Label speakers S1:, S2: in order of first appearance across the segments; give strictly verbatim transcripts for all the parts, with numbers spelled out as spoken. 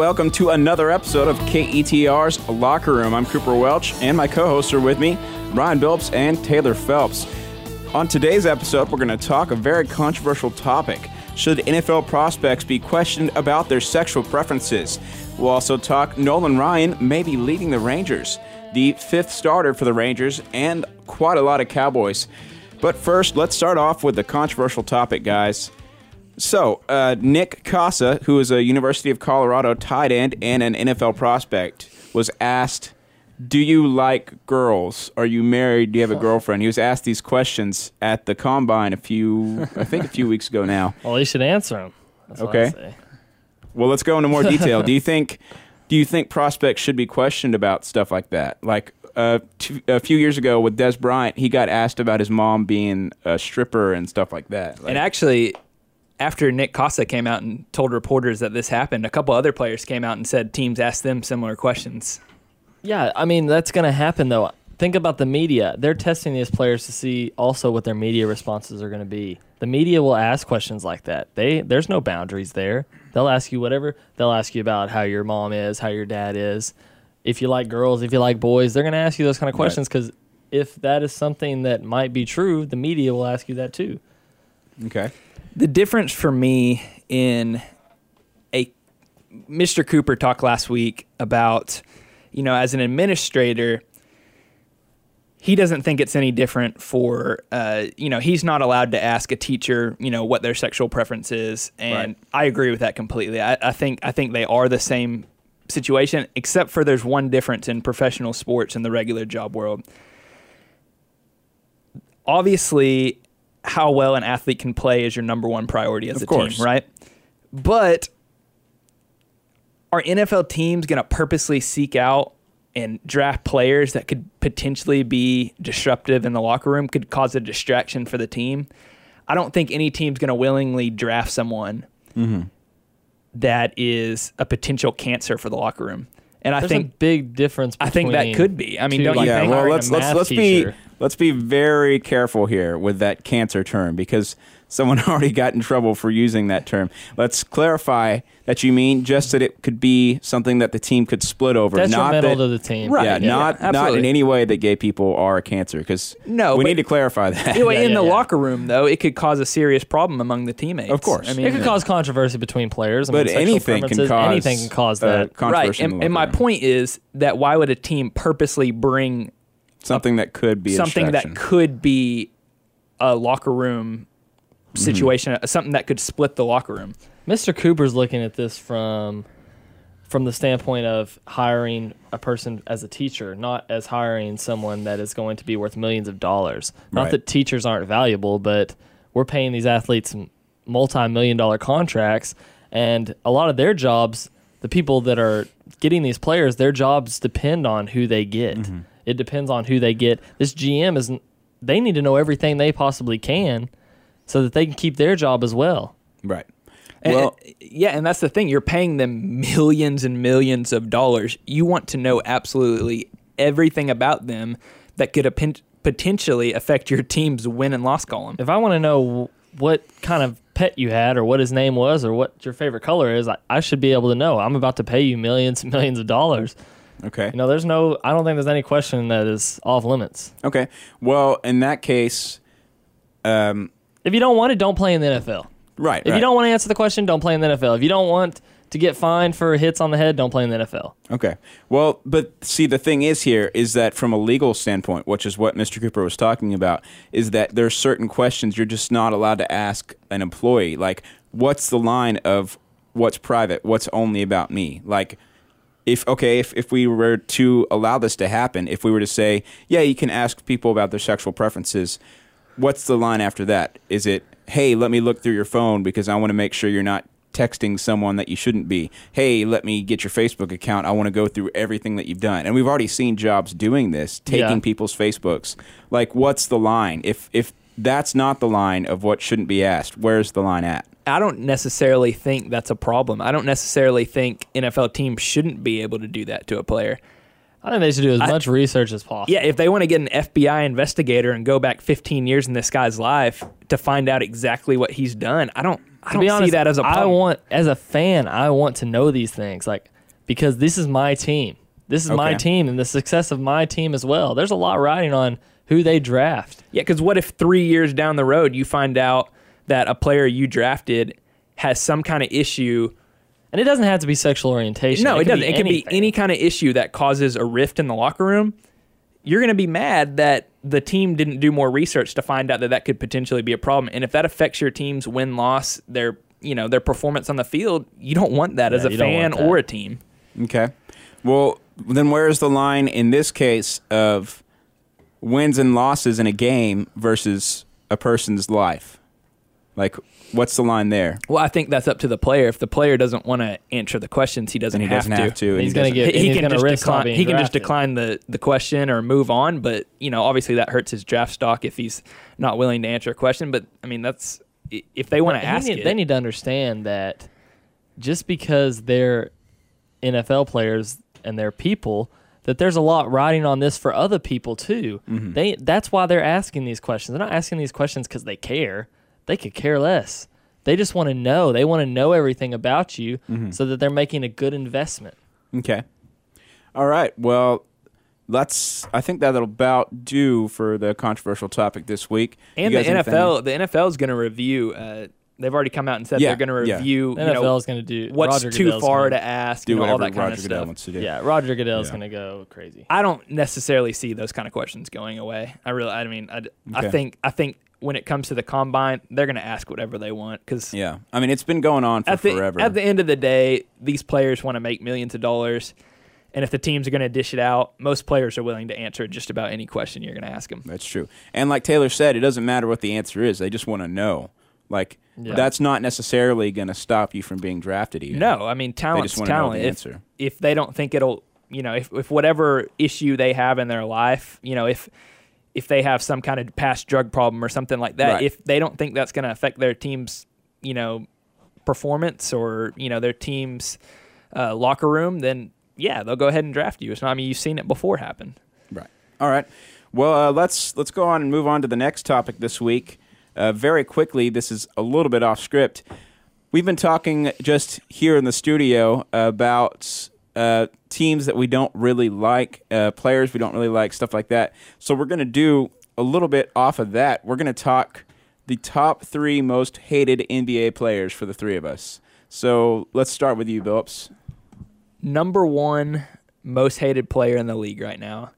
S1: welcome to another episode of K E T R's Locker Room. I'm Cooper Welch, and my co-hosts are with me, Brian Billups and Taylor Phelps. On today's episode, we're going to talk a very controversial topic. Should N F L prospects be questioned about their sexual preferences? We'll also talk Nolan Ryan may be leading the Rangers, the fifth starter for the Rangers, and quite a lot of Cowboys. But first, let's start off with the controversial topic, guys. So, uh, Nick Casa, who is a University of Colorado tight end and an N F L prospect, was asked, do you like girls? Are you married? Do you have a girlfriend? He was asked these questions at the Combine a few, I think a few weeks ago now.
S2: Well, you should answer them. That's
S1: okay.
S2: What I say.
S1: Well, let's go into more detail. Do you think, do you think prospects should be questioned about stuff like that? Like uh, t- a few years ago with Des Bryant, he got asked about his mom being a stripper and stuff like that. Like,
S3: and actually, after Nick Casa came out and told reporters that this happened, a couple other players came out and said teams asked them similar questions.
S2: Yeah, I mean, that's going to happen, though. Think about the media. They're testing these players to see also what their media responses are going to be. The media will ask questions like that. They There's no boundaries there. They'll ask you whatever. They'll ask you about how your mom is, how your dad is. If you like girls, if you like boys, they're going to ask you those kind of questions because right. if that is something that might be true, the media will ask you that too.
S1: Okay.
S3: The difference for me in a Mister Cooper talked last week about, you know, as an administrator, he doesn't think it's any different for, uh, you know, he's not allowed to ask a teacher, you know, what their sexual preference is. And right. I agree with that completely. I, I think I think they are the same situation, except for there's one difference in professional sports and the regular job world. Obviously, how well an athlete can play is your number one priority as
S1: of
S3: a
S1: course.
S3: team, right? But are N F L teams going to purposely seek out and draft players that could potentially be disruptive in the locker room, could cause a distraction for the team? I don't think any team's going to willingly draft someone mm-hmm. that is a potential cancer for the locker room. And I
S2: There's
S3: think
S2: a big difference between
S3: I think that could be. I mean,
S2: two,
S3: don't
S2: like,
S3: you
S1: yeah,
S3: think?
S1: well, let's let's let's
S2: teacher.
S1: be let's be very careful here with that cancer term because someone already got in trouble for using that term. Let's clarify that you mean just that it could be something that the team could split over,
S2: Detrimental
S1: not that,
S2: to the team.
S3: Right.
S1: Yeah,
S3: Yeah,
S1: not
S3: yeah,
S1: not in any way that gay people are a cancer because
S3: No,
S1: we
S3: but-
S1: need to clarify that.
S3: Anyway,
S2: Yeah,
S3: in
S2: yeah,
S3: the
S2: yeah.
S3: locker room, though, it could cause a serious problem among the teammates.
S1: Of course.
S3: I mean,
S2: It could cause controversy between players. I
S1: But
S2: mean, sexual
S1: anything can
S2: preferences,
S1: cause,
S2: anything can cause
S1: uh,
S2: that.
S1: controversy
S3: right.
S1: in the
S3: And, and my
S1: locker room.
S3: point is that why would a team purposely bring
S1: something that could be a
S3: something that
S1: distraction.
S3: could be a locker room situation, mm-hmm. something that could split the locker room?
S2: Mister Cooper's looking at this from from the standpoint of hiring a person as a teacher, not as hiring someone that is going to be worth millions of dollars. Not
S1: Right.
S2: that teachers aren't valuable, but we're paying these athletes multi-million dollar contracts, and a lot of their jobs, the people that are getting these players, their jobs depend on who they get. Mm-hmm. It depends on who they get. This G M is they need to know everything they possibly can so that they can keep their job as well.
S1: Right.
S3: And,
S1: Well,
S3: yeah, and that's the thing. You're paying them millions and millions of dollars. You want to know absolutely everything about them that could ap- potentially affect your team's win and loss column.
S2: If I want to know what kind of pet you had or what his name was or what your favorite color is, I, I should be able to know. I'm about to pay you millions and millions of dollars.
S1: okay.
S2: You know, there's no, I don't think there's any question that is off limits.
S1: Okay. Well, in that case, um,
S2: If you don't want it, don't play in the N F L.
S1: right.
S2: If
S1: right.
S2: you don't want to answer the question, don't play in the N F L. If you don't want to get fined for hits on the head, don't play in the N F L.
S1: Okay. Well, but see, the thing is here is that from a legal standpoint, which is what Mister Cooper was talking about, is that there's certain questions you're just not allowed to ask an employee. Like, what's the line of what's private, what's only about me? Like, if, okay, if, if we were to allow this to happen, if we were to say, yeah, you can ask people about their sexual preferences, what's the line after that? Is it, hey, let me look through your phone because I want to make sure you're not texting someone that you shouldn't be. Hey, let me get your Facebook account. I want to go through everything that you've done. And we've already seen jobs doing this, taking
S2: Yeah.
S1: people's Facebooks. Like, what's the line? If if that's not the line of what shouldn't be asked, where's the line at?
S3: I don't necessarily think that's a problem. I don't necessarily think N F L teams shouldn't be able to do that to a player.
S2: I think they should do as
S3: I-
S2: much research as possible.
S3: Yeah, if they want to get an F B I investigator and go back fifteen years in this guy's life to find out exactly what he's done, I don't I
S2: To
S3: don't
S2: be
S3: see
S2: honest,
S3: that as a problem.
S2: I want, as a fan, I want to know these things. Like, because this is my team. This is my
S1: Okay.
S2: team and the success of my team as well. There's a lot riding on who they draft.
S3: Yeah, because what if three years down the road you find out that a player you drafted has some kind of issue?
S2: And it doesn't have to be sexual orientation.
S3: No, it,
S2: can
S3: doesn't.
S2: be
S3: It can be
S2: anything.
S3: any kind of issue that causes a rift in the locker room. You're going to be mad that the team didn't do more research to find out that that could potentially be a problem. And if that affects your team's win-loss, their you know their performance on the field, you don't want that
S2: Yeah,
S3: as a
S2: you don't
S3: fan
S2: want that.
S3: or a team.
S1: Okay. Well, then where's the line in this case of wins and losses in a game versus a person's life? Like, what's the line there?
S3: Well, I think that's up to the player. If the player doesn't want to answer the questions, he doesn't,
S1: And he
S3: have,
S1: doesn't
S3: to.
S1: have to. and
S2: He's
S1: he
S2: gonna
S1: doesn't-
S2: get-
S3: He, he
S2: he's
S3: can
S2: gonna
S3: just
S2: risk not
S3: decline.
S2: being
S3: He can just
S2: drafted.
S3: decline the, the question or move on. But you know, obviously that hurts his draft stock if he's not willing to answer a question. But I mean, that's if they want to
S2: He
S3: ask
S2: need-
S3: it.
S2: They need to understand that just because they're N F L players and they're people, that there's a lot riding on this for other people too.
S1: Mm-hmm.
S2: They that's why they're asking these questions. They're not asking these questions because they care. They could care less. They just want to know. They want to know everything about you
S1: Mm-hmm.
S2: so that they're making a good investment.
S1: Okay. All right. Well, let's. I think that'll about do for the controversial topic this week.
S3: and
S1: You
S3: the
S1: guys
S3: N F L,
S1: anything-
S3: the N F L is going to review. Uh, they've already come out and said
S1: Yeah,
S3: they're going to
S1: yeah.
S3: review.
S2: The
S3: You
S2: N F L
S3: know,
S2: is going to do
S3: what's
S2: Roger
S3: too
S2: Goodell's
S3: far
S2: gonna-
S3: to ask.
S1: do
S3: you know, all
S1: whatever
S3: that kind
S1: Roger
S3: of
S1: Goodell
S3: stuff.
S1: wants to do.
S2: Yeah, Roger Goodell's
S1: Yeah.
S2: going to go crazy.
S3: I don't necessarily see those kind of questions going away. I really, I mean, I, I
S1: Okay.
S3: think, I think when it comes to the combine, they're going to ask whatever they want because
S1: Yeah. I mean, it's been going on for
S3: at the
S1: forever.
S3: at the end of the day, these players want to make millions of dollars, and if the teams are going to dish it out, most players are willing to answer just about any question you're going to ask them.
S1: That's true. And like Taylor said, it doesn't matter what the answer is. They just want to know. Like,
S2: Yeah.
S1: that's not necessarily going to stop you from being drafted even.
S3: No, I mean talent's
S1: just wanna know
S3: talent.
S1: the
S3: If,
S1: answer.
S3: if they don't think it'll, you know, if if whatever issue they have in their life, you know, if if they have some kind of past drug problem or something like that,
S1: Right.
S3: if they don't think that's going to affect their team's, you know, performance or you know their team's uh, locker room, then yeah, they'll go ahead and draft you. It's not, I mean, you've seen it before happen.
S1: Right. All right. Well, uh, let's let's go on and move on to the next topic this week. Uh, very quickly, this is a little bit off script. We've been talking just here in the studio about uh, teams that we don't really like, uh, players we don't really like, stuff like that. So we're going to do a little bit off of that. We're going to talk the top three most hated N B A players for the three of us. So let's start with you, Billups.
S3: Number one most hated player in the league right now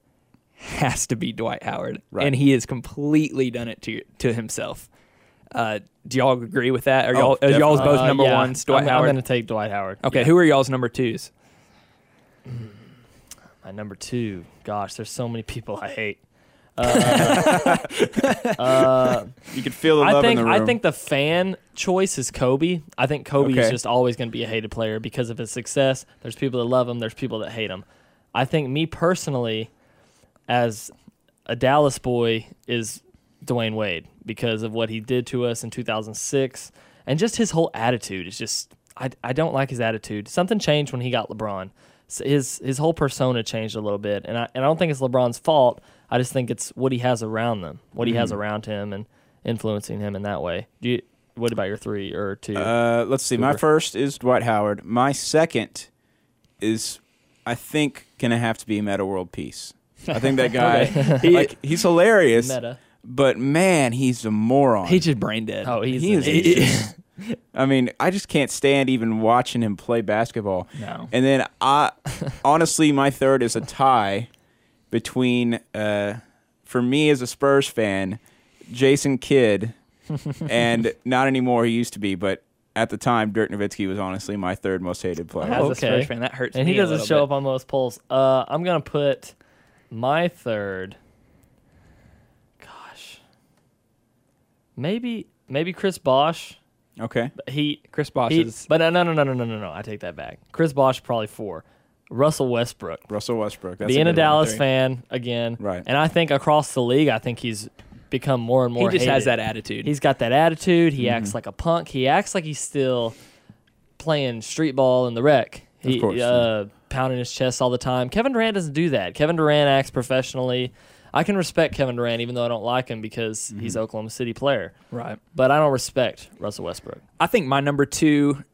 S3: has to be Dwight Howard,
S1: Right.
S3: and he has completely done it to to himself. Uh, do y'all agree with that? Are
S1: Oh,
S3: y'all are y'all's
S1: definitely.
S3: both
S2: Uh,
S3: number
S2: yeah.
S3: ones? Dwight
S2: I'm,
S3: Howard.
S2: I'm going to take Dwight Howard.
S3: okay,
S2: Yeah.
S3: who are y'all's number twos?
S2: My number two. Gosh, there's so many people I hate. Uh, uh,
S1: You can feel the
S2: I
S1: love
S2: think
S1: in the room.
S2: I think the fan choice is Kobe. I think Kobe is
S1: Okay.
S2: just always going to be a hated player because of his success. There's people that love him. There's people that hate him. I think me personally, as a Dallas boy, is Dwayne Wade because of what he did to us in two thousand six and just his whole attitude is just. I I don't like his attitude. Something changed when he got LeBron. So his his whole persona changed a little bit, and I and I don't think it's LeBron's fault. I just think it's what he has around them, what he
S1: Mm-hmm.
S2: has around him, and influencing him in that way. Do you? What about your three or two?
S1: Uh, let's see. My
S2: Cooper.
S1: first is Dwight Howard. My second is, I think, gonna have to be Meta World Peace. I think that guy,
S3: He-
S1: like, he's hilarious,
S2: Meta.
S1: but man, he's a moron.
S3: He's just brain dead.
S2: Oh, he's
S1: He
S2: an
S1: is
S2: idiot.
S1: just- I mean, I just can't stand even watching him play basketball.
S3: No.
S1: And then I, honestly, my third is a tie between, uh, for me as a Spurs fan, Jason Kidd, and not anymore. He used to be, but at the time, Dirk Nowitzki was honestly my third most hated player.
S3: As
S2: Oh,
S3: a
S2: okay.
S3: Spurs fan, that hurts
S2: And
S3: me
S2: he
S3: a
S2: doesn't
S3: little
S2: show
S3: bit.
S2: up on most polls. Uh, I'm gonna put my third. Gosh, maybe maybe Chris Bosh.
S1: Okay.
S2: He
S3: Chris Bosh
S2: he,
S3: is.
S2: but no no no no no no no no. I take that back. Chris Bosh probably four. Russell Westbrook.
S1: Russell Westbrook. That's
S2: Being
S1: a
S2: a,
S1: good
S2: Dallas
S3: three.
S2: fan again,
S1: Right.
S2: And I think across the league, I think he's become more and
S3: He
S2: more.
S3: just has
S2: hated.
S3: that attitude.
S2: He's got that attitude. He
S1: Mm-hmm.
S2: acts like a punk. He acts like he's still playing street ball in the rec. He
S1: Of course,
S2: uh, pounding his chest all the time. Kevin Durant doesn't do that. Kevin Durant acts professionally. I can respect Kevin Durant even though I don't like him because he's
S1: Mm-hmm.
S2: Oklahoma City player.
S3: right.
S2: But I don't respect Russell Westbrook.
S3: I think my number two,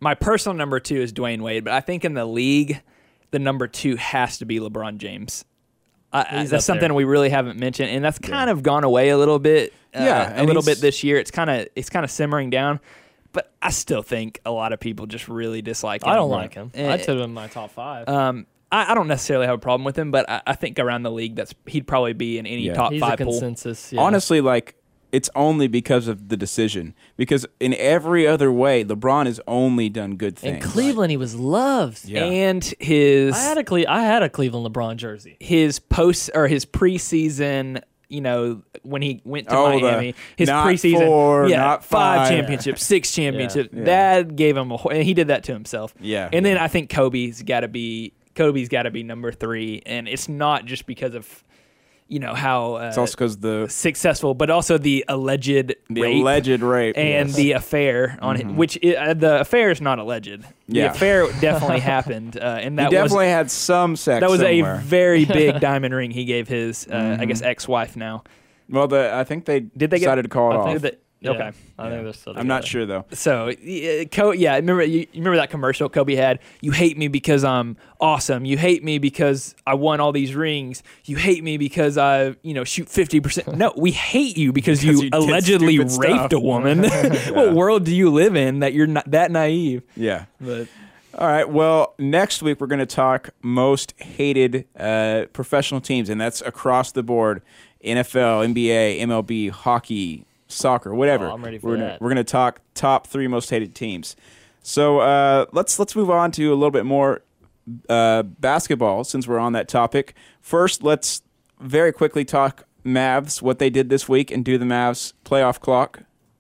S3: my personal number two is Dwayne Wade, but I think in the league, the number two has to be LeBron James. I,
S2: He's
S3: that's
S2: up
S3: something
S2: there.
S3: we really haven't mentioned, and that's kind of gone away a little bit. Uh,
S1: Yeah,
S3: a
S1: and
S3: little
S1: he's-
S3: bit this year. It's kind of it's kind of simmering down, but I still think a lot of people just really dislike him.
S2: I don't like him.
S3: Eh,
S2: I put him in my top five.
S3: Um, I, I don't necessarily have a problem with him, but I, I think around the league, that's he'd probably be in any
S1: Yeah.
S3: top
S2: He's a
S3: five pool.
S2: consensus. Yeah.
S1: Honestly, like, it's only because of the decision. Because in every other way, LeBron has only done good
S2: in
S1: things.
S2: Cleveland, he was loved.
S1: Yeah.
S3: And his
S2: I had a Cle- I had a Cleveland LeBron jersey.
S3: his post or his preseason, you know, when he went to
S1: Oh, the
S3: Miami, his
S1: not
S3: preseason,
S1: four,
S3: yeah,
S1: not
S3: five
S1: five.
S3: championships, six championships.
S1: Yeah.
S3: That gave him a, wh- and he did that to himself.
S1: Yeah.
S3: And then I think Kobe's got to be Kobe's got to be number three, and it's not just because of, you know, how uh,
S1: It's also because the
S3: successful, but also the alleged
S1: the
S3: rape
S1: alleged rape
S3: and
S1: yes.
S3: the affair on it, which i uh, the affair is not alleged. The
S1: Yeah.
S3: affair definitely happened, uh, and
S1: he
S3: that
S1: definitely
S3: was
S1: had some sex.
S3: that was
S1: somewhere.
S3: a very big diamond ring he gave his, uh, I
S1: Mhm.
S3: guess, ex-wife now.
S1: well. The I think they
S3: Did they get-
S1: decided to call it
S2: I
S1: off.
S2: think
S3: That-
S2: Yeah,
S3: Okay.
S2: I think they're still.
S1: I'm not
S2: together.
S1: sure though.
S3: So, uh, Co- yeah, remember you, you remember that commercial Kobe had? You hate me because I'm awesome. You hate me because I won all these rings. You hate me because I, you know, shoot fifty percent. No, we hate you because,
S1: Because
S3: you,
S1: you did
S3: allegedly
S1: stupid
S3: raped
S1: stuff.
S3: a woman. What world do you live in that you're not that naive?
S1: Yeah.
S3: But
S1: All right. Well, next week we're going to talk most hated uh, professional teams, and that's across the board: N F L, N B A, M L B, hockey, soccer, whatever.
S2: Oh, I'm ready for
S1: we're gonna,
S2: that.
S1: We're going to talk top three most hated teams. So uh, let's let's move on to a little bit more uh, basketball since we're on that topic. First, let's very quickly talk Mavs, what they did this week, and do the Mavs playoff clock.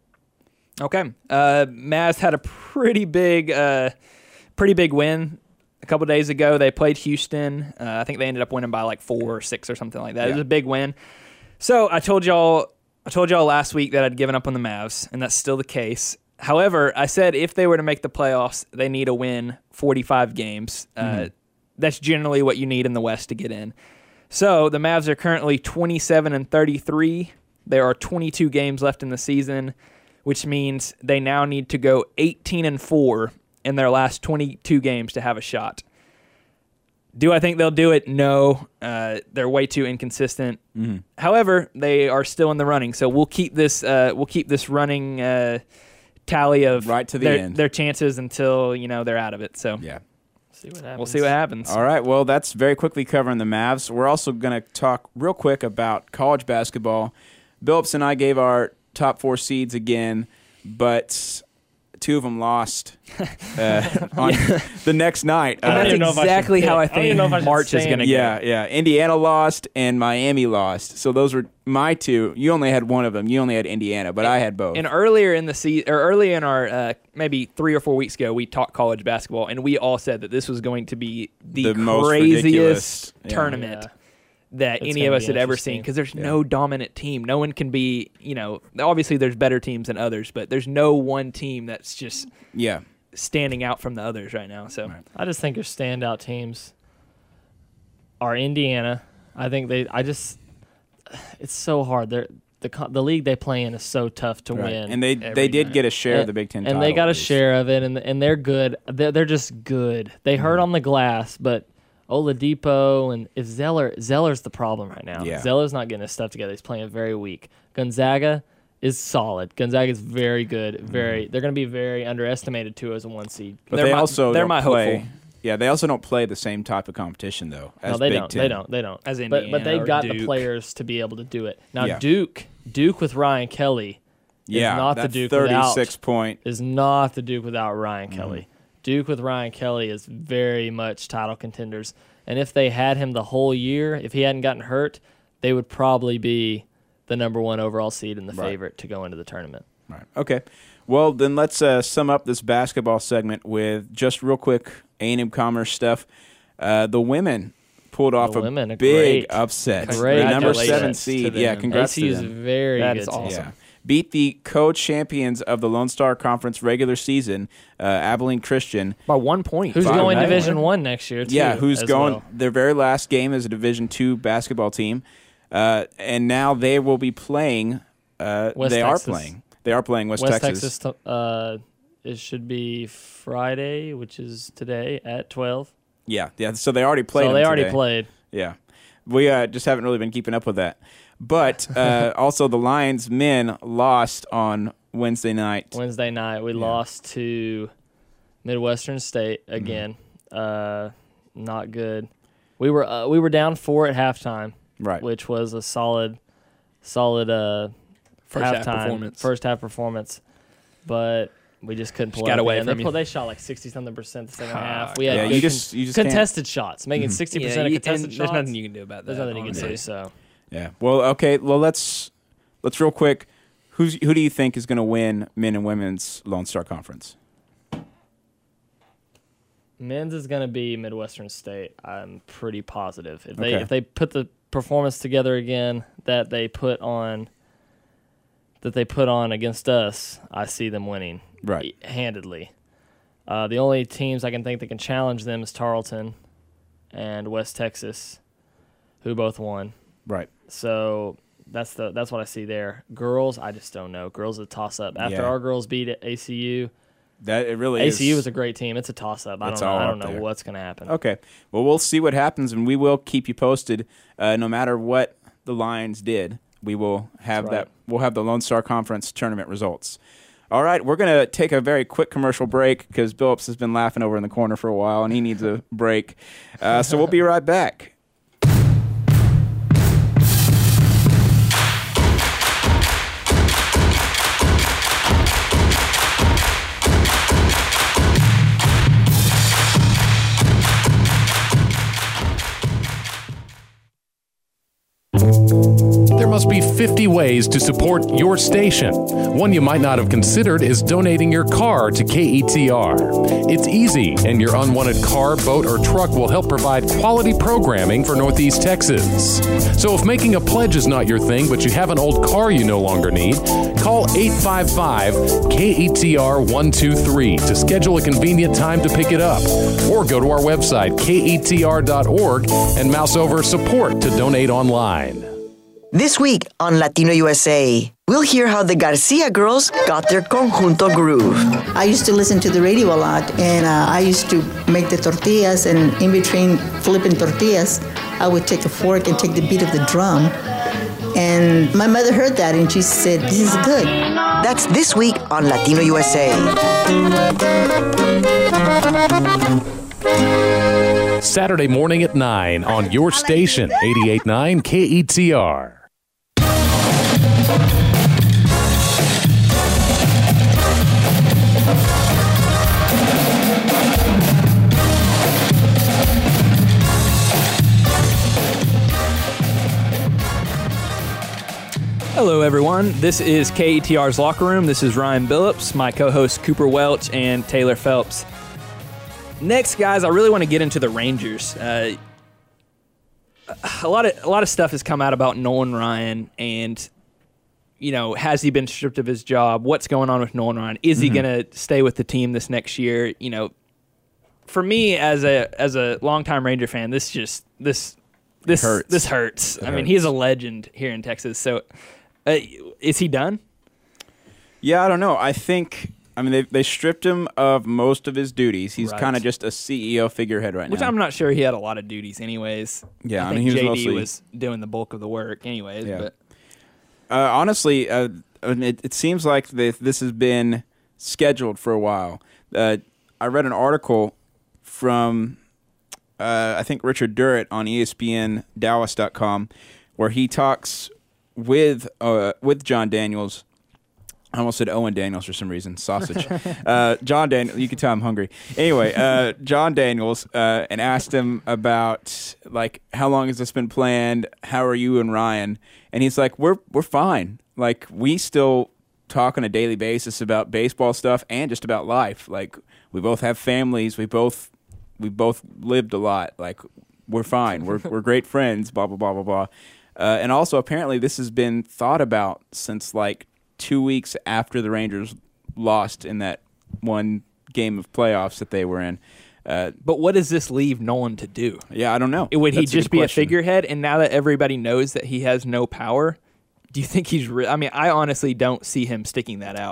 S3: okay, uh, Mavs had a pretty big, uh, pretty big win a couple days ago. They played Houston. Uh, I think they ended up winning by like four or six or something like that. It
S1: Yeah.
S3: was a big win. So I told y'all, I told y'all last week that I'd given up on the Mavs, and that's still the case. However, I said if they were to make the playoffs, they need to win forty-five games. Uh, that's generally what you need in the West to get in. So the Mavs are currently twenty-seven and thirty-three. There are twenty-two games left in the season, which means they now need to go eighteen and four in their last twenty-two games to have a shot. Do I think they'll do it? No. Uh, they're way too inconsistent.
S1: Mm-hmm.
S3: However, they are still in the running, so we'll keep this. Uh, we'll keep this running uh, tally of
S1: Right to the
S3: their,
S1: end.
S3: their chances until you know they're out of it. So
S1: Yeah.
S2: See what happens.
S3: we'll see what happens.
S1: All right. Well, that's very quickly covering the Mavs. We're also going to talk real quick about college basketball. Billups and I gave our top four seeds again, but two of them lost uh, on the next night.
S3: And
S1: Uh,
S3: that's
S2: even know if I should
S3: exactly how I
S2: pick. I don't even
S3: think
S2: know if I should
S3: March is
S2: stand
S3: going to
S2: it.
S3: go.
S1: yeah, yeah. Indiana lost and Miami lost. So those were my two. You only had one of them. You only had Indiana, but I had both.
S3: And earlier in the season, or early in our uh, maybe three or four weeks ago, we talked college basketball, and we all said that this was going to be the,
S1: The most
S3: craziest
S1: ridiculous. Yeah.
S3: tournament
S2: Yeah.
S3: that
S2: It's
S3: any
S2: gonna
S3: of us
S2: be
S3: had ever
S2: interesting.
S3: seen. Because there's
S1: Yeah.
S3: no dominant team. No one can be, you know, obviously there's better teams than others, but there's no one team that's just
S1: yeah.
S3: standing out from the others right now. So
S1: Right.
S2: I just think your standout teams are Indiana. I think they. I just. It's so hard. They're the co- the league they play in is so tough to
S1: Right.
S2: win.
S1: And they
S2: every
S1: they did
S2: night.
S1: get a share
S2: and,
S1: of the Big Ten
S2: and
S1: title.
S2: they got
S1: at
S2: a
S1: least.
S2: share of it, and and they're good. They're, they're just good. They hurt on the glass, but Oladipo and if Zeller Zeller's the problem right now.
S1: Yeah.
S2: Zeller's not getting his stuff together. He's playing very weak. Gonzaga is solid. Gonzaga is very good. Very. They're going to be very underestimated too as a one seed.
S1: But
S3: They're
S1: they
S3: my-
S1: also
S3: they're
S1: don't
S3: my
S1: play.
S3: hopeful.
S1: Yeah, they also don't play the same type of competition though. As
S2: No, they
S1: Big
S2: don't.
S1: Ten.
S2: They don't. They don't.
S3: As
S2: but but
S3: Indiana
S2: they
S3: or
S2: got the
S3: Duke.
S2: players to be able to do it. Now
S1: Yeah.
S2: Duke, Duke with Ryan Kelly
S1: Yeah,
S2: is not the
S1: that
S2: Duke without
S1: thirty-six point.
S2: is not the Duke without Ryan
S1: Mm-hmm.
S2: Kelly. Duke with Ryan Kelly is very much title contenders. And if they had him the whole year, if he hadn't gotten hurt, they would probably be the number one overall seed and the
S1: Right.
S2: favorite to go into the tournament.
S1: Right. Okay. Well, then let's uh, sum up this basketball segment with just real quick A and M Commerce stuff. Uh, the women pulled off
S2: The
S1: a
S2: women are
S1: big
S2: great.
S1: upset.
S2: Great.
S1: The number
S3: Congratulations
S1: seven
S3: to
S1: seed.
S3: them.
S1: Yeah, congrats
S2: A C U
S1: to
S2: is
S1: them.
S2: very
S3: That
S2: good
S3: is
S2: team.
S3: awesome.
S1: Yeah. Beat the co-champions of the Lone Star Conference regular season, uh, Abilene Christian.
S3: by one point.
S2: Who's
S1: Five
S2: going
S1: nine.
S2: Division One next year? Too,
S1: Yeah, who's
S2: as
S1: going
S2: well.
S1: their very last game as a Division Two basketball team, uh, and now they will be playing. Uh,
S2: West
S1: they
S2: Texas.
S1: are playing. They are playing West,
S2: West
S1: Texas.
S2: Texas. uh, it should be Friday, which is today at twelve.
S1: Yeah, yeah. So they already played.
S2: So they
S1: them
S2: already
S1: today.
S2: played.
S1: Yeah, we uh, just haven't really been keeping up with that. But uh, also, the Lions men lost on Wednesday night.
S2: Wednesday night, we
S1: Yeah.
S2: lost to Midwestern State again.
S1: Mm-hmm.
S2: Uh, not good. We were uh, we were down four at halftime,
S1: Right.
S2: which was a solid, solid uh,
S3: First half
S2: halftime
S3: performance.
S2: first half performance, but we just couldn't pull
S3: Just got
S2: out
S3: away
S2: the end.
S3: from
S2: They,
S3: you.
S2: pulled, they shot like sixty something percent the second
S3: Ah,
S2: half. We had
S1: yeah,
S2: good
S1: you just you just can't-
S2: contested shots, making sixty
S3: Yeah,
S2: percent
S3: you-
S2: of contested
S3: and
S2: shots.
S3: There's nothing you can do about that.
S2: There's nothing you can
S3: honestly.
S2: do. So
S1: Yeah. Well, okay. Well, let's let's real quick. Who's who do you think is going to win men and women's Lone Star Conference?
S2: men's is going to be Midwestern State. I'm pretty positive if they
S1: Okay.
S2: if they put the performance together again that they put on that they put on against us. I see them winning
S1: Right.
S2: handedly. Uh, the only teams I can think that can challenge them is Tarleton and West Texas, who both won.
S1: Right.
S2: So that's the that's what I see there. Girls, I just don't know. Girls is a toss up. After
S1: Yeah.
S2: our girls beat A C U,
S1: That it really
S2: A C U
S1: is.
S2: was a great team. It's a toss up. I
S1: It's
S2: don't know.
S1: all
S2: I
S1: up
S2: don't know
S1: there.
S2: what's going to happen.
S1: Okay. Well, we'll see what happens, and we will keep you posted. Uh, no matter what the Lions did, we will have
S2: That's
S1: that.
S2: right.
S1: We'll have the Lone Star Conference tournament results. All right, we're going to take a very quick commercial break because Billups has been laughing over in the corner for a while, and he needs a break. Uh, so we'll be right back.
S4: There must be fifty ways to support your station. One you might not have considered is donating your car to K E T R. It's easy, and your unwanted car, boat, or truck will help provide quality programming for Northeast Texas. So if making a pledge is not your thing, but you have an old car you no longer need, call eight five five K E T R one two three to schedule a convenient time to pick it up. Or go to our website, K E T R dot org, and mouse over support to donate online.
S5: This week on Latino U S A, we'll hear how the Garcia girls got their conjunto groove.
S6: I used to listen to the radio a lot, and uh, I used to make the tortillas, and in between flipping tortillas, I would take a fork and take the beat of the drum. And my mother heard that, and she said, "This is good."
S5: That's this week on Latino U S A.
S4: Saturday morning at nine on your station, eighty-eight point nine K E T R.
S3: Hello, everyone. This is K E T R's Locker Room. This is Ryan Billups, my co-hosts Cooper Welch and Taylor Phelps. Next, guys, I really want to get into the Rangers. Uh, a lot of a lot of stuff has come out about Nolan Ryan, and you know, has he been stripped of his job? What's going on with Nolan Ryan? Is he going to stay with the team this next year? You know, for me as a as a longtime Ranger fan, this just this this
S1: hurts.
S3: this hurts.
S1: It
S3: I mean,
S1: hurts.
S3: he is a legend here in Texas. So, uh, is he done?
S1: Yeah, I don't know. I think. I mean, they they stripped him of most of his duties. He's
S3: Right.
S1: kind of just a C E O figurehead right
S3: Which
S1: now.
S3: I'm not sure he had a lot of duties, anyways.
S1: Yeah,
S3: I,
S1: I
S3: think
S1: mean, he was
S3: J D
S1: mostly-
S3: was doing the bulk of the work, anyways.
S1: Yeah.
S3: But
S1: Uh, honestly, uh, I mean, it, it seems like this, this has been scheduled for a while. Uh, I read an article from, uh, I think, Richard Durrett on E S P N Dallas dot com, where he talks with uh, with John Daniels. I almost said Owen Daniels for some reason. Sausage. uh, John Daniels. You can tell I'm hungry. Anyway, uh, John Daniels uh, and asked him about like how long has this been planned? How are you and Ryan? And he's like, we're we're fine. Like we still talk on a daily basis about baseball stuff and just about life. Like we both have families. We both we both lived a lot. Like we're fine. We're we're great friends. Blah blah blah blah blah. Uh, and also apparently this has been thought about since like two weeks after the Rangers lost in that one game of playoffs that they were in. Uh,
S3: but what does this leave Nolan to do?
S1: yeah, I don't know.
S3: Would he
S1: That's a
S3: just
S1: good
S3: be
S1: question.
S3: a figurehead? And now that everybody knows that he has no power, do you think he's? Re- I mean, I honestly don't see him sticking that out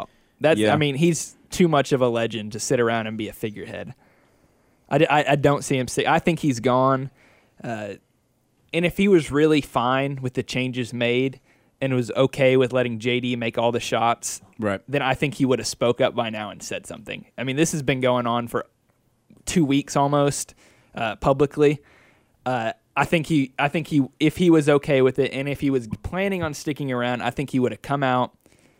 S3: That's
S1: Yeah.
S3: I mean, he's too much of a legend to sit around and be a figurehead. I, d- I, I don't see him. Stay. I think he's gone. Uh, and if he was really fine with the changes made and was okay with letting J D make all the shots,
S1: Right.
S3: then I think he would have spoke up by now and said something. I mean, this has been going on for two weeks almost uh, publicly. Uh, I think he, I think he, if he was okay with it, and if he was planning on sticking around, I think he would have come out,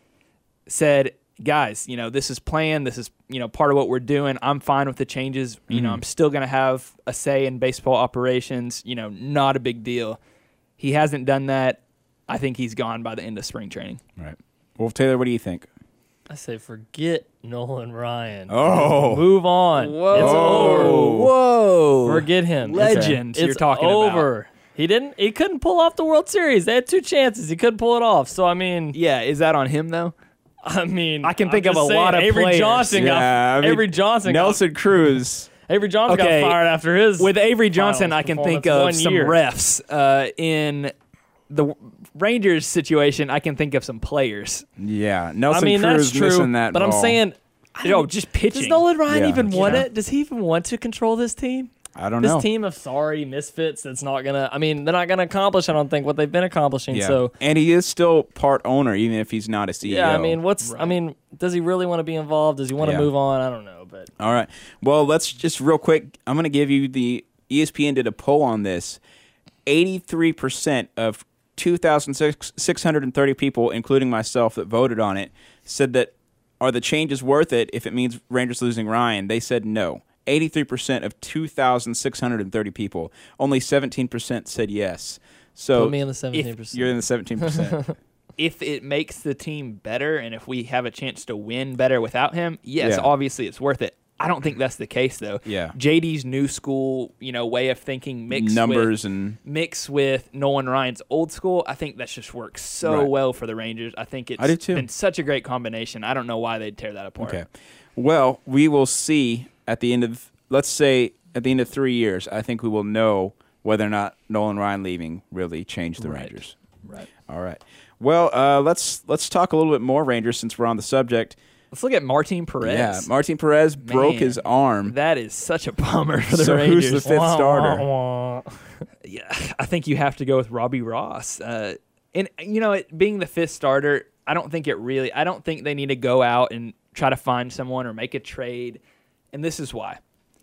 S3: said, "Guys, you know, this is planned. This is, you know, part of what we're doing. I'm fine with the changes. You know, I'm still going to have a say in baseball operations. You know, not a big deal." He hasn't done that. I think he's gone by the end of spring training.
S1: Right. Well, Taylor, what do you think?
S2: I say forget Nolan Ryan.
S1: Oh.
S2: Move on.
S3: Whoa.
S2: It's over.
S3: Whoa.
S2: Forget him.
S3: Legend
S2: It's
S3: you're talking
S2: over.
S3: about.
S2: He didn't. He couldn't pull off the World Series. They had two chances. He couldn't pull it off. So I mean,
S3: Yeah, is that on him though?
S2: I mean,
S3: I can
S2: I'm
S3: think of
S2: just
S3: a
S2: saying,
S3: lot of
S2: Avery
S3: players.
S2: Johnson got.
S1: I mean,
S2: Avery Johnson.
S1: Nelson Cruz.
S2: Got, Avery Johnson
S3: Okay,
S2: got fired after his.
S3: With Avery Johnson,
S2: finals
S3: I can think
S2: performance
S3: of
S2: one
S3: some
S2: year.
S3: refs. Uh, in the Rangers situation, I can think of some players.
S1: Yeah.
S2: I
S1: Nelson
S2: mean,
S1: Cruz
S2: that's true.
S1: missing that
S2: But I'm
S1: ball.
S2: saying,
S3: Yo, just pitching.
S2: does Nolan Ryan
S1: Yeah.
S2: even want
S3: You know?
S2: it? Does he even want to control this team?
S1: I don't
S2: This
S1: know.
S2: team of sorry misfits that's not gonna. I mean, they're not gonna accomplish. I don't think what they've been accomplishing.
S1: Yeah.
S2: So
S1: and he is still part owner, even if he's not a C E O.
S2: yeah, I mean, what's? I
S3: Right.
S2: mean, does he really want to be involved? Does he want to
S1: Yeah.
S2: move on? I don't know, but
S1: All right. Well, let's just real quick. I'm going to give you the E S P N did a poll on this. eighty-three percent of two thousand six hundred thirty people, including myself, that voted on it, said that are the changes worth it if it means Rangers losing Ryan? They said no. eighty-three percent of two thousand six hundred thirty people. Only seventeen percent said yes. So
S2: put me in the seventeen percent.
S1: you're in the seventeen percent.
S3: If it makes the team better and if we have a chance to win better without him, yes,
S1: Yeah.
S3: obviously it's worth it. I don't think that's the case though.
S1: Yeah.
S3: J D's new school, you know, way of thinking mixed
S1: Numbers
S3: with,
S1: and
S3: mix with Nolan Ryan's old school, I think that's just works so
S1: Right.
S3: well for the Rangers. I think it's
S1: I do too.
S3: been such a great combination. I don't know why they'd tear that apart.
S1: Okay. Well, we will see at the end of, let's say, at the end of three years, I think we will know whether or not Nolan Ryan leaving really changed the
S3: Right.
S1: Rangers.
S3: Right.
S1: All right. Well, uh, let's let's talk a little bit more Rangers since we're on the subject.
S3: Let's look at Martin Perez.
S1: Yeah, Martin Perez broke
S3: Man,
S1: his arm.
S3: That is such a bummer for the
S1: So who's
S3: Rangers.
S1: the fifth starter?
S3: Yeah, I think you have to go with Robbie Ross. Uh, and you know, it, being the fifth starter, I don't think it really. I don't think they need to go out and try to find someone or make a trade. And this is why.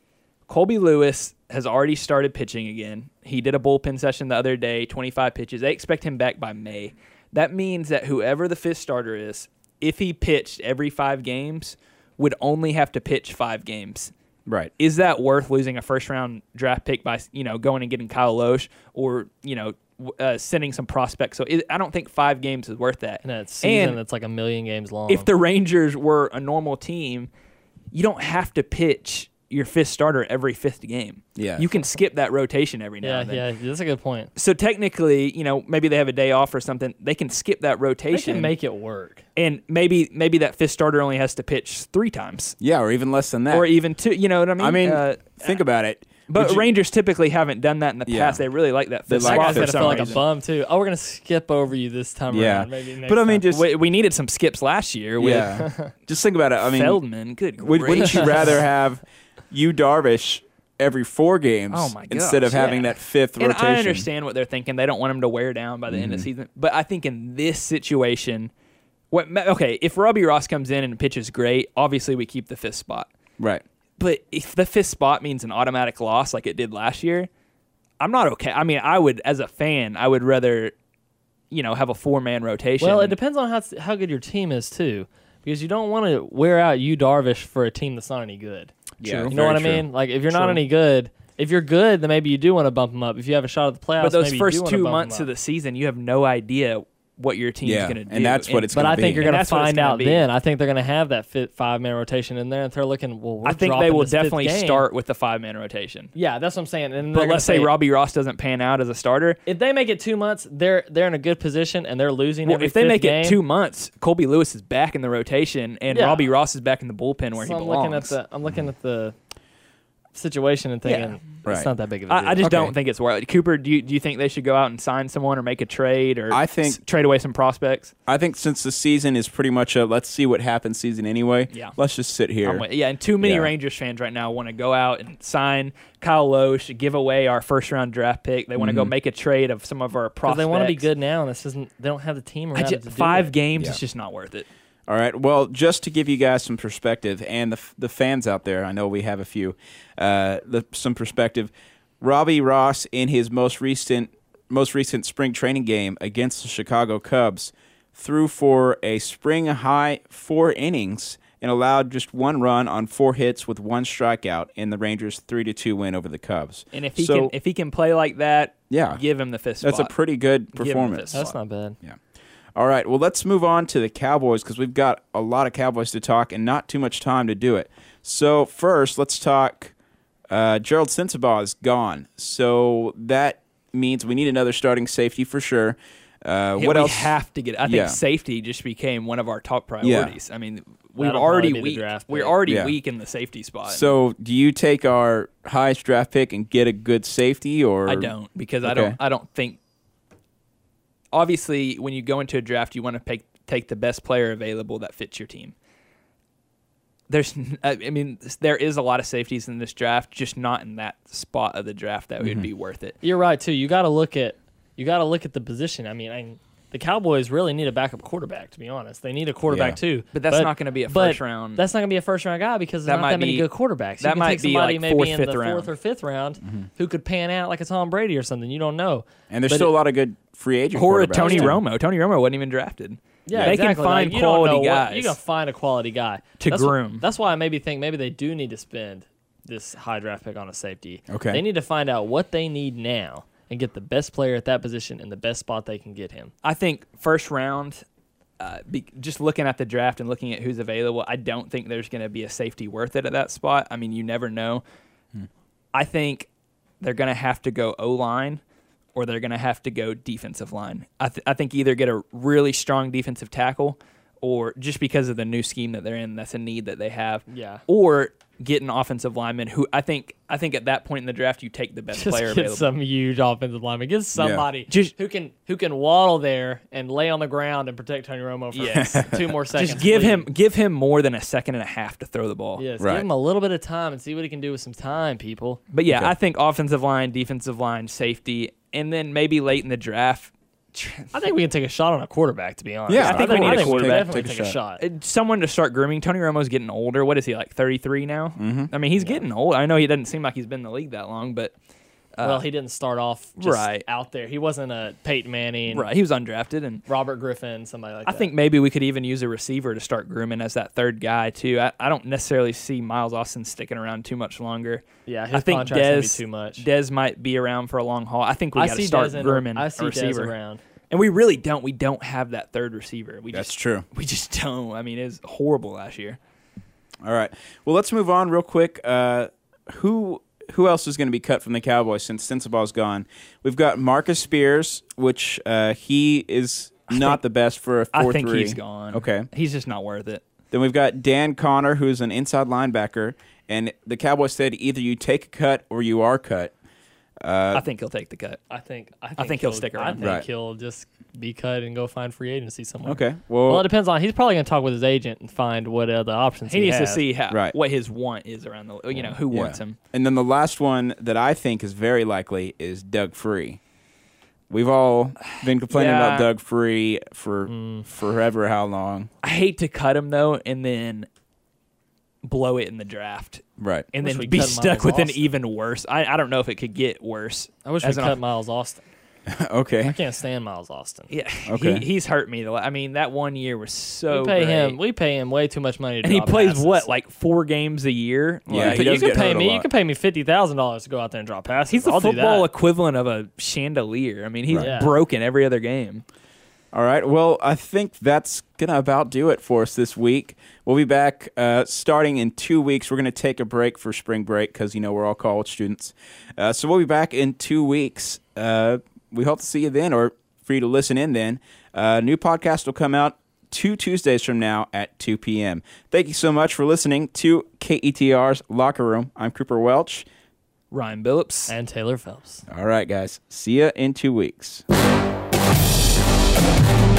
S3: Colby Lewis has already started pitching again. He did a bullpen session the other day, twenty-five pitches. They expect him back by May. That means that whoever the fifth starter is, if he pitched every five games, would only have to pitch five games.
S1: Right.
S3: Is that worth losing a first round draft pick by, you know, going and getting Kyle Loesch or, you know, uh, sending some prospects? So it, I don't think five games is worth that.
S2: And that season
S3: And
S2: that's like a million games long.
S3: if the Rangers were a normal team, you don't have to pitch your fifth starter every fifth game.
S1: Yeah.
S3: You can skip that rotation every now
S2: yeah,
S3: and then.
S2: yeah, that's a good point.
S3: So technically, you know, maybe they have a day off or something. They can skip that
S2: They
S3: rotation.
S2: can make it work.
S3: and maybe maybe that fifth starter only has to pitch three times.
S1: Yeah, or even less than that.
S3: Or even two. You know what I mean?
S1: I mean,
S3: Uh,
S1: think about it.
S3: But
S1: Would you-
S3: Rangers typically haven't done that in the
S1: Yeah.
S3: past. They really like that
S1: They
S3: fifth
S1: like
S2: That
S3: spot
S2: guy's
S1: for
S2: gonna
S3: for some
S2: feel like a
S3: reason.
S2: bum too. Oh, we're gonna skip over you this time
S1: Yeah.
S2: around. Maybe next
S1: But I mean,
S2: time.
S1: just
S3: We, we needed some skips last year with
S1: yeah. Just think about it. I mean,
S3: Feldman. Good
S1: would, wouldn't
S3: gracious.
S1: you rather have you Darvish every four games
S3: Oh my
S1: instead of
S3: gosh,
S1: having
S3: yeah.
S1: that fifth
S3: And
S1: rotation?
S3: I understand what they're thinking. They don't want him to wear down by the end of the season. But I think in this situation, what okay, if Robbie Ross comes in and pitches great, obviously we keep the fifth spot.
S1: Right.
S3: But if the fifth spot means an automatic loss like it did last year, I'm not okay. I mean, I would, as a fan, I would rather, you know, have a four-man rotation.
S2: Well, it depends on how how good your team is too, because you don't want to wear out you Darvish for a team that's not any good.
S1: Yeah,
S2: You know
S1: very
S2: what I
S1: true.
S2: mean? Like if you're not
S3: True.
S2: any good, if you're good, then maybe you do want to bump them up. If you have a shot at the playoffs,
S3: But those
S2: maybe you
S3: first
S2: do wanna
S3: two
S2: bump 'em
S3: months
S2: up.
S3: of the season, you have no idea what your team's
S1: Yeah,
S3: going to do.
S1: and that's what it's
S2: But
S1: gonna
S2: I think
S1: be.
S2: you're
S3: And
S2: going to
S3: that's what it's
S2: find
S3: gonna
S2: out
S3: be.
S2: then. I think they're going to have that fit five man rotation in there, and they're looking. Well, we're
S3: I think they
S2: dropping
S3: will
S2: this fifth
S3: definitely
S2: game.
S3: start with the five-man rotation.
S2: Yeah, that's what I'm saying. And they're
S3: But
S2: gonna
S3: let's say Robbie Ross doesn't pan out as a starter.
S2: if they make it two months, they're they're in a good position and they're losing.
S3: Well,
S2: every
S3: if they
S2: fifth
S3: make
S2: game.
S3: it two months, Colby Lewis is back in the rotation, and
S2: Yeah.
S3: Robbie Ross is back in the bullpen where
S2: So
S3: he
S2: I'm
S3: belongs.
S2: looking at the. I'm looking at the. situation and thinking
S3: Yeah.
S2: it's
S1: Right.
S2: not that big of a deal.
S3: I, I just
S1: Okay.
S3: don't think it's worth it. Cooper, do you, do you think they should go out and sign someone or make a trade or
S1: I think-
S3: s- trade away some prospects?
S1: I think since the season is pretty much a let's see what happens season anyway,
S3: Yeah.
S1: let's just sit here.
S3: I'm with- yeah, and too many
S1: Yeah.
S3: Rangers fans right now want to go out and sign Kyle Loesch, give away our first round draft pick. They want to go make a trade of some of our
S2: Because
S3: prospects.
S2: they want to be good now, and this isn't. They don't have the team
S3: I
S2: around
S3: ju-
S2: it to do
S3: five
S2: it.
S3: games
S1: Yeah.
S3: is just not worth it.
S1: All right. Well, just to give you guys some perspective, and the the fans out there, I know we have a few, uh, the, some perspective. Robbie Ross, in his most recent most recent spring training game against the Chicago Cubs, threw for a spring high four innings and allowed just one run on four hits with one strikeout in the Rangers' three to two win over the Cubs.
S3: And if he
S1: So,
S3: can if he can play like that,
S1: Yeah.
S3: give him the fifth
S1: that's a
S3: spot.
S1: pretty good
S3: Give him the
S1: performance.
S3: fifth
S2: That's not bad.
S1: Yeah. All right. Well, let's move on to the Cowboys because we've got a lot of Cowboys to talk and not too much time to do it. So first, let's talk. Uh, Gerald Sensabaugh is gone, so that means we need another starting safety for sure. Uh,
S3: Yeah,
S1: what
S3: we
S1: else?
S3: have to get. I think
S1: Yeah.
S3: safety just became one of our top priorities. I mean, we've
S2: That'll
S3: already
S2: probably be the
S3: weak.
S2: draft
S3: We're
S2: pick.
S3: already
S1: Yeah.
S3: weak in the safety spot.
S1: So, do you take our highest draft pick and get a good safety, or
S3: I don't because I
S1: Okay.
S3: don't. I don't think. Obviously, when you go into a draft, you want to take take the best player available that fits your team. There's, n- I I mean, there is a lot of safeties in this draft, just not in that spot of the draft that would be worth it.
S2: You're right too. You got to look at you got to look at the position. I mean, I, the Cowboys really need a backup quarterback. To be honest, they need a quarterback
S1: Yeah.
S2: too.
S3: But that's not gonna be a
S2: but
S3: first round-
S2: That's not going to be a first round guy because
S3: That
S2: there's not
S3: might
S2: that many
S3: be-
S2: good quarterbacks.
S3: that
S2: you can
S3: might
S2: take
S3: be
S2: somebody
S3: like
S2: maybe
S3: fourth,
S2: in
S3: fifth
S2: the
S3: round.
S2: fourth or fifth round who could pan out like a Tom Brady or something. You don't know.
S1: And there's
S2: But
S1: still
S2: it-
S1: a lot of good free agent
S3: Or
S1: quarterbacks,
S3: Tony
S1: too.
S3: Romo. Tony Romo wasn't even drafted.
S2: Yeah,
S3: they
S2: exactly.
S3: can find
S2: Like, you don't
S3: quality
S2: know what-
S3: guys.
S2: you can find a quality guy
S3: To
S2: that's
S3: groom.
S2: What, that's why I maybe think maybe they do need to spend this high draft pick on a safety.
S1: Okay.
S2: They need to find out what they need now and get the best player at that position in the best spot they can get him.
S3: I think first round, uh, be, just looking at the draft and looking at who's available, I don't think there's going to be a safety worth it at that spot. I mean, you never know. I think they're going to have to go O-line or they're going to have to go defensive line. I, th- I think either get a really strong defensive tackle or just because of the new scheme that they're in, that's a need that they have.
S2: Yeah.
S3: Or get an offensive lineman who I think I think at that point in the draft you take the best
S2: Just
S3: player
S2: get
S3: available.
S2: some huge offensive lineman. Get somebody
S3: Just-
S2: who can who can waddle there and lay on the ground and protect Tony Romo for
S3: Yes.
S2: two more seconds.
S3: Just give
S2: please.
S3: him give him more than a second and a half to throw the ball.
S2: Yes,
S1: Right.
S2: give him a little bit of time and see what he can do with some time, people.
S3: But yeah,
S1: Okay.
S3: I think offensive line, defensive line, safety, and then maybe late in the draft,
S2: I think we can take a shot on a quarterback, to be honest.
S1: Yeah, I think we need a
S2: we
S3: quarterback.
S2: definitely
S1: Take a
S2: take a
S1: shot.
S2: shot.
S3: uh, someone to start grooming. Tony Romo's getting older. What is he, like thirty-three now? Mm-hmm. I mean, he's getting old. I know he doesn't seem like he's been in the league that long, but uh,
S2: well, he didn't start off just
S3: right.
S2: out there. He wasn't a Peyton Manning,
S3: right, he was undrafted, and
S2: Robert Griffin, somebody like
S3: I
S2: that.
S3: think maybe we could even use a receiver to start grooming as that third guy too. I, I don't necessarily see Miles Austin sticking around too much longer.
S2: yeah, his
S3: I think
S2: contract's gonna be
S3: Dez
S2: too much.
S3: Dez might be around for a long haul. I think we
S2: I
S3: got to
S2: see
S3: start
S2: Dez in,
S3: grooming
S2: I
S3: a
S2: see Dez
S3: receiver.
S2: around.
S3: And we really don't. We don't have that third receiver. We
S1: That's
S3: just
S1: true.
S3: we just don't. I mean, it's horrible last year.
S1: All right. Well, let's move on real quick. Uh, who who else is going to be cut from the Cowboys since Sensabaugh's gone? We've got Marcus Spears, which uh, he is not
S3: think-
S1: the best for a
S3: I
S1: four
S3: think
S1: three.
S3: he's gone.
S1: Okay.
S3: He's just not worth it.
S1: Then we've got Dan Connor, who's an inside linebacker, and the Cowboys said either you take a cut or you are cut. Uh,
S3: I think he'll take the cut.
S2: I think I think,
S3: think he'll stick around.
S2: I think
S1: Right.
S2: he'll just be cut and go find free agency somewhere.
S1: okay. Well,
S2: Well, it depends on. He's probably going to talk with his agent and find what other options
S3: He
S2: he,
S3: needs to
S2: has.
S3: see how
S1: Right.
S3: what his want is around the. You know who
S1: yeah.
S3: wants him.
S1: And then the last one that I think is very likely is Doug Free. We've all been complaining
S3: Yeah.
S1: about Doug Free for
S2: Mm.
S1: forever. How long?
S3: I hate to cut him though, and then blow it in the draft,
S1: Right.
S3: and
S2: Wish
S3: then
S2: we
S3: be
S2: cut
S3: stuck
S2: Miles
S3: with an
S2: Austin.
S3: even worse. I, I don't know if it could get worse.
S2: I wish
S3: as
S2: we
S3: an
S2: cut
S3: off-
S2: Miles Austin. I
S1: okay.
S2: can't stand Miles Austin.
S3: Yeah,
S1: Okay.
S3: he, he's hurt me. though. I mean, that one year was so.
S2: we pay
S3: great.
S2: him. We pay him way too much money to
S3: and he
S2: drop
S3: plays
S2: passes.
S3: what, like four games a year?
S1: Yeah,
S3: Like,
S1: he
S2: you
S1: does
S2: could
S1: get
S2: pay
S1: hurt a
S2: me. You
S1: lot.
S2: could pay me fifty thousand dollars to go out there and drop passes.
S3: he's the
S2: I'll do
S3: football
S2: that.
S3: equivalent of a chandelier. I mean, he's
S2: Right. Yeah.
S3: broken every other game.
S1: All right. Well, I think that's going to about do it for us this week. We'll be back uh, starting in two weeks. We're going to take a break for spring break because, you know, we're all college students. Uh, so we'll be back in two weeks. Uh, we hope to see you then or for you to listen in then. Uh, new podcast will come out two Tuesdays from now at two p.m. Thank you so much for listening to K E T R's Locker Room. I'm Cooper Welch.
S3: Ryan Billups.
S2: And Taylor Phelps.
S1: All right, guys. See ya in two weeks.